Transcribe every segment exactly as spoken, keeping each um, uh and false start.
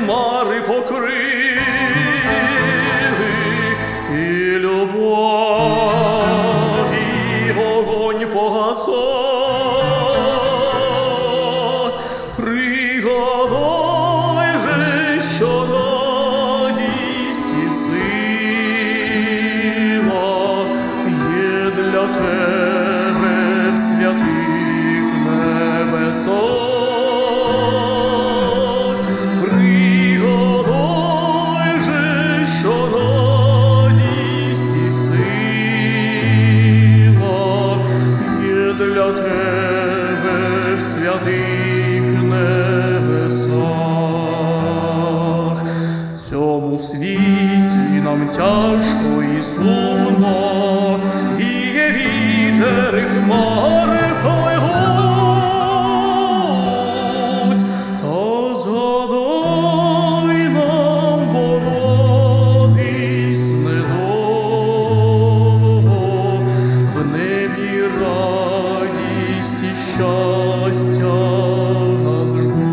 хмари покрили, і любов, і вогонь погасав. Пригадай же, що радість і сила є для тебе в святих небесах. Для тебе в святих небесах. В цьому світі нам тяжко і сумно, віє вітер, і хмари пливуть, та згадай нам боротись недовго, в небі радість і щастя нас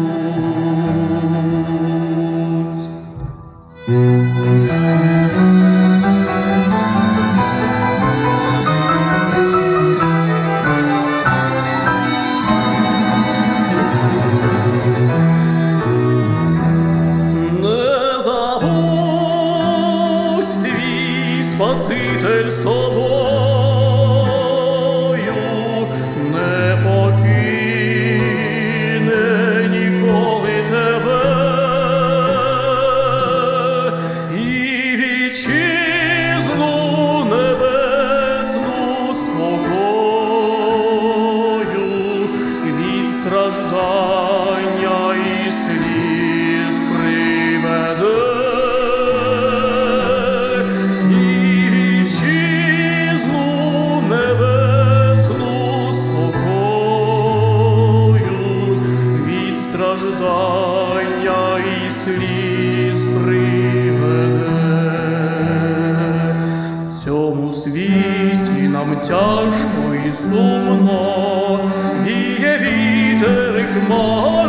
ждуть. Не забудь, твій Спаситель з тобою, страждання і сліз приведе, і вітчизну небесну спокою, від страждання і сліз приведе. В цьому світі нам тяжко і сумно, віє вітер, і хмари